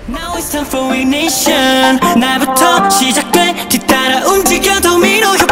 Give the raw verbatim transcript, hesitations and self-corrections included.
Now it's time for ignition. 날부터 시작돼 뒤따라 움직여 도미노